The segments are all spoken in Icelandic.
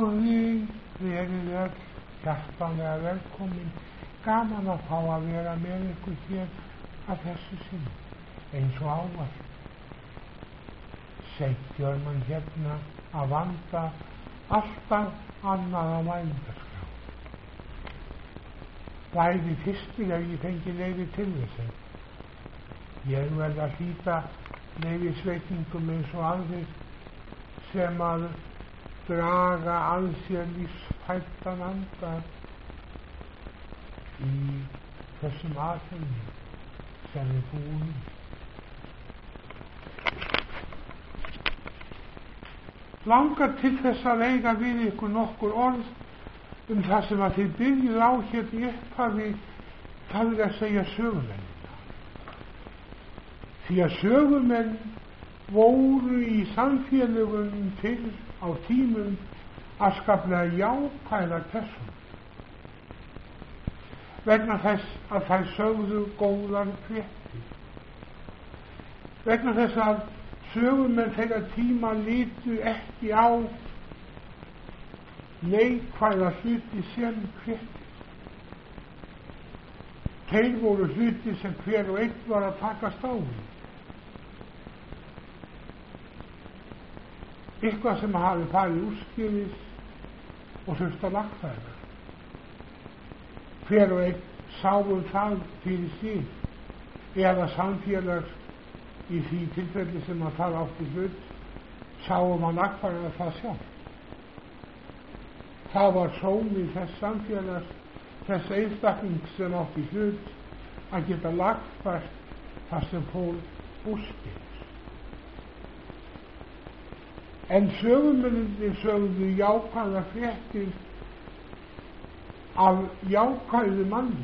þið verið öll hjartanlega velkomin. Gaman að fá að vera með ykkur hér að þessu sinni, eins og ávallt. Seint gjör mann hérna að vanda alltaf annað á mælendaskrá. Bæði fyrstur ef ég fengi leyfi til þess. Ég verð að hlýta leyfisveitningum eins og aðrir sem að draga að sér lífsfæddan anda í þessum aðheimi sem við búum í. Langar til þess að eiga við ykkur nokkur orð það sem að þið byrjuð á hér í upphafi, það að segja sögumennina. Því að sögumenn voru í samfélögum fyrr á tímum afskaplega jákvæðar persónur, vegna þess að þær sögðu góðar fréttir, vegna þess að sögumenn þeirra tíma litu ekki á neikvæða hluti sem fréttir. Þeir voru hluti sem hver og einn var að takast á við. Eitthvað sem hafi farið úrskeiðis og þurft að lagfæra. Hver og einn sá það fyrir sig, eða samfélags í því tilfelli sem að það átti hlut, sáum að lagfæra það sjálf. Það var sómi þess samfélags, þess einstaklings sem átti hlut, að geta lagfært það sem fór úrskeiðis. En sögumennirnir sögðu jákvæða fréttir af jákvæðu manni.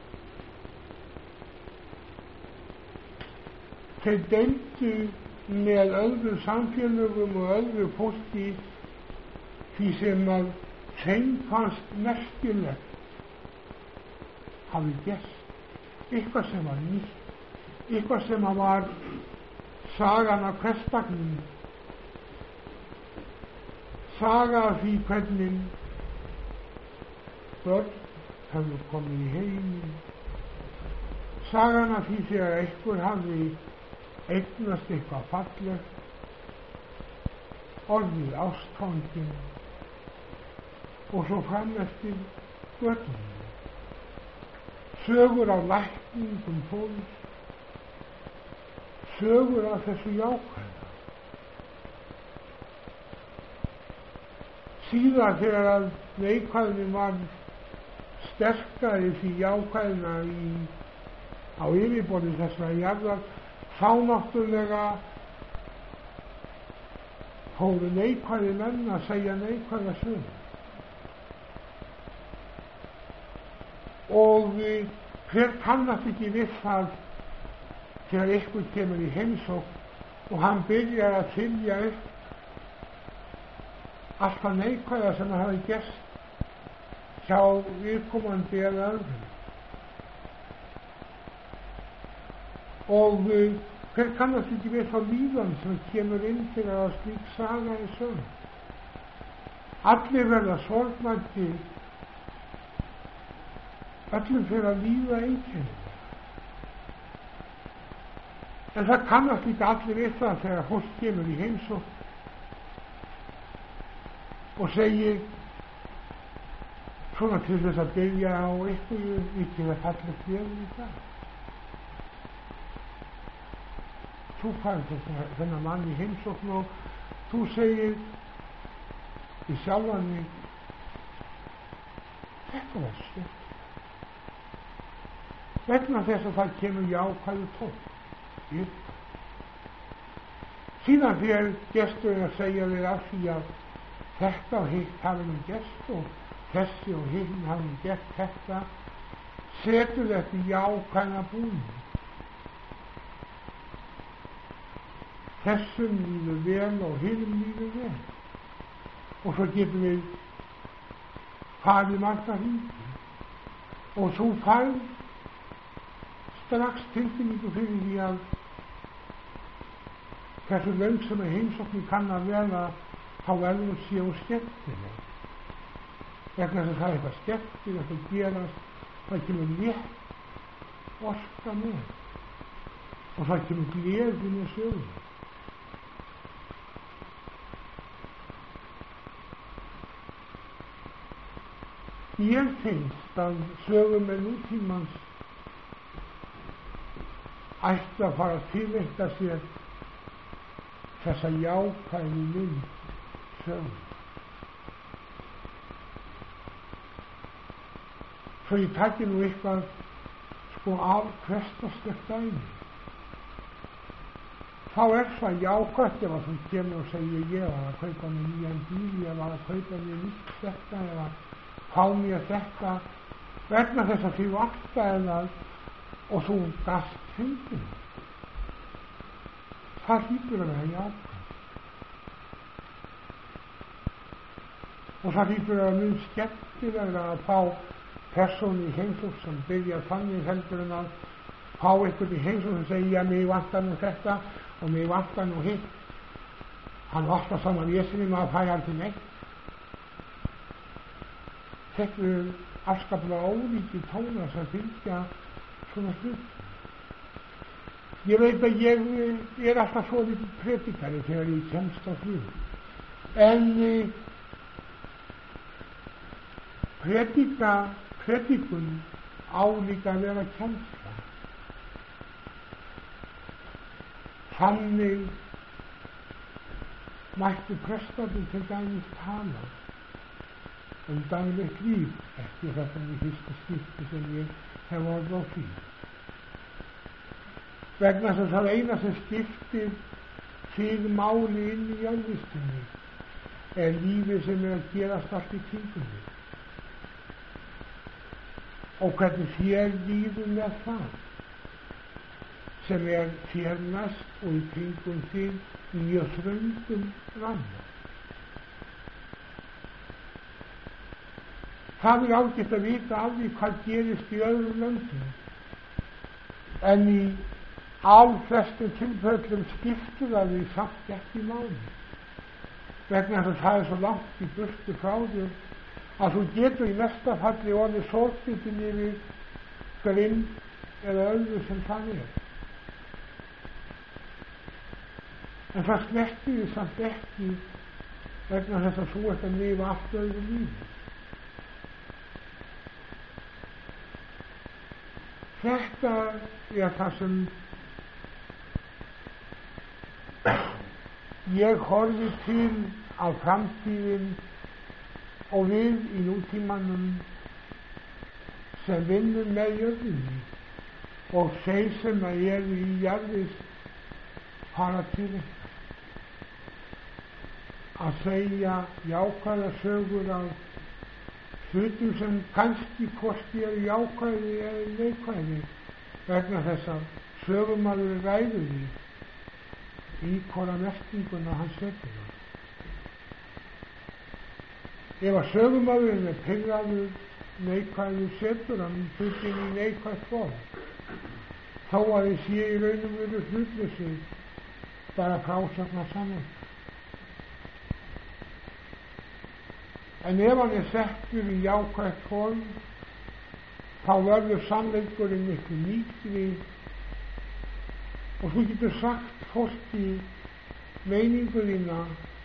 Þeir deildu með öðru samfélögum og öðru fólki því sem að þeim fannst merkilegt hafi gerst, eitthvað sem var nýtt, eitthvað sem að var sagan af hversdagsins, saga af því hvernig börn hefðu komið í heiminn, sagan af því þegar einhver hafði eignast eitthvað fallegt, orðið ástfanginn og svo fram eftir götunum. Sögur af lækningum fólks, sögur af þessu jákvæða. Síðan þegar að neikvæðin var sterkari því jákvæðina á yfirborði þessara jarðar, þá náttúrulega fóru neikvæði menn að segja neikvæða sögur. Og hver kannast ekki við það þegar ykkur kemur í heimsókn og hann byrjar að þylja upp alltaf neikvæða sem það hafi gerst hjá viðkomandi eða öðrum. Og hver kannast ekki við þá líðan sem kemur inn til að slík saga í sögn. Allir verða sorgmæddir, öllum fyrir að líða einkenni. En það kannast líka allir við það þegar fólk kemur í heimsókn og segir svona til þess að byrja á einhverju vikið að falla fjöður í dag. Þú færð þennan mann í heimsókn og þú segir í sjálfan mig, þetta var stutt. Vegna þess að það kemur jákvæðu tónn upp. Síðan þegar gesturinn að segja þér af því að þetta og hitt hafi nú gerst og þessi og hinn hafi nú gert þetta, setur þetta í jákvæða búning. Þessum líður vel og hinn líður vel. Og svo getum við farið marga hringi og þú færð strax tilfinningu fyrir því að hversu löng sem heimsóknin kann að vera, þá verður hún séu skemmtileg. vegna þess að það er eitthvað skemmtilegt að gerast, það kemur létt orka með og það kemur gleði með söguna. Ég finnst að sögum með nútímans ætti að fara að tileinka sér þessa jákvæðu mynd sögum. Svo ég taki nú eitthvað af hversdagslegt dæmi. Þá er það jákvætt ef að þú kemur og segir ég var að kaupa mér nýjan bíl, ég var að kaupa mér nýtt þetta eða fá mér þetta vegna þess að því vaktaði það og þú gast fundin. Það hlýtur að vera jákvætt. Og það hlýtur að vera mjög skemmtilega að fá persónu í heimsókn sem byrjar þannig heldur en að fá einhvern í heimsókn sem segja mig vantar nú þetta og mig vantar nú hitt. Hann vantar saman vésinni maður fæ aldrei neitt. Þetta eru afskaplega ólíkir tónar sem fylgja svona hlut. Ég veit að ég er alltaf svo lítið predikari þegar ég kemst á flug. En predikun á líka að vera kennsla. Þannig mætti prestarnir til dæmis tala daglegt líf eftir þetta í fyrsta skipti sem ég hef orðið á því. Vegna þess að það eina sem skiptir fyrir máli inn í járnvistunni er lífið sem er að gerast allt í kringum þig. Og hvernig þér líður með það sem er þér næst og í kringum þig í mjög þröngum ramma. Það er ágætt að vita af því hvað gerist í öðrum löndum, en í flestum tilfellum skiptir það því samt ekki máli, vegna þess að það er svo langt í burtu frá þér að þú getur í næsta falli orðið sorgbitin yfir grind eða öðru sem það er. En það snertir því samt ekki vegna þess að þú ert að lifa allt öðru lífi. Þetta er það sem ég horfi til á framtíðin og við í nútímanum sem vinnum með jörðinni og þeir sem eru í jarðis fara til að segja jákvæða sögur af hlutum sem kannski hvorki eru jákvæði eða neikvæði vegna þess að sögumaður ræður því í hvora merkinguna hann setur það. Ef að sögumaðurinn er pirraður neikvæður setur hann hlutin í neikvæð form þó að þið sé í raun og veru hlutleysi bara frásagna sannleika. En ef hann er settur í jákvætt form þá verður sannleikurinn miklu mýkri og þú getur sagt fólki meiningu þína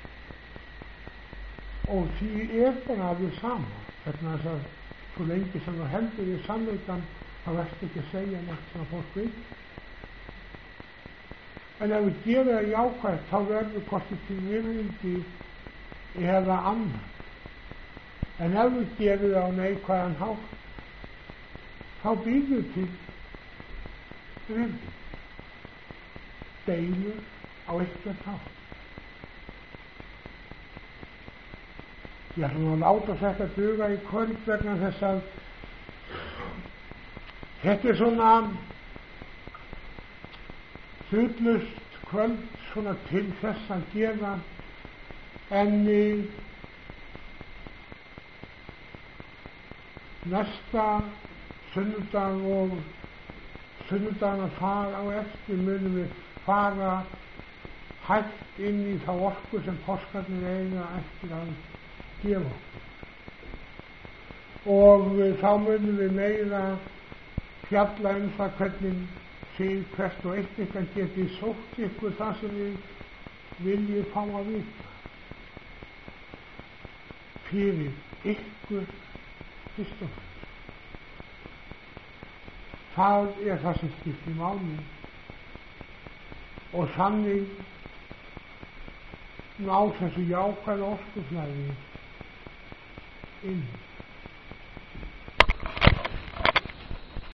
og því er bara alveg sama vegna þess að svo lengi sem þú heldur í sannleikan þá verður ekki að segja neitt sem að fólk veit. En ef við gerum það jákvætt þá verður hvorki til virðingi eða annað. En ef við gerum það á neikvæðan hátt þá býður til virðing, deilur á eitthvað hátt. Ég ætla nú að láta þetta duga í kvöld vegna þess að þetta er svona hlutlaust kvöld svona til þess að gera en næsta sunnudag og sunnudagana fara á eftir munum við fara hægt inn í þá orku sem páskarnir eiga eftir að gefa okkur. og þá munum við meira fjalla það hvernig þið hvert og eitt ykkar geti sótt ykkur það sem við viljið fá að vita fyrir ykkur fyrst og fremst. Það það sem skiptir máli og þannig ná þessu jákvæða orkuflæði inn.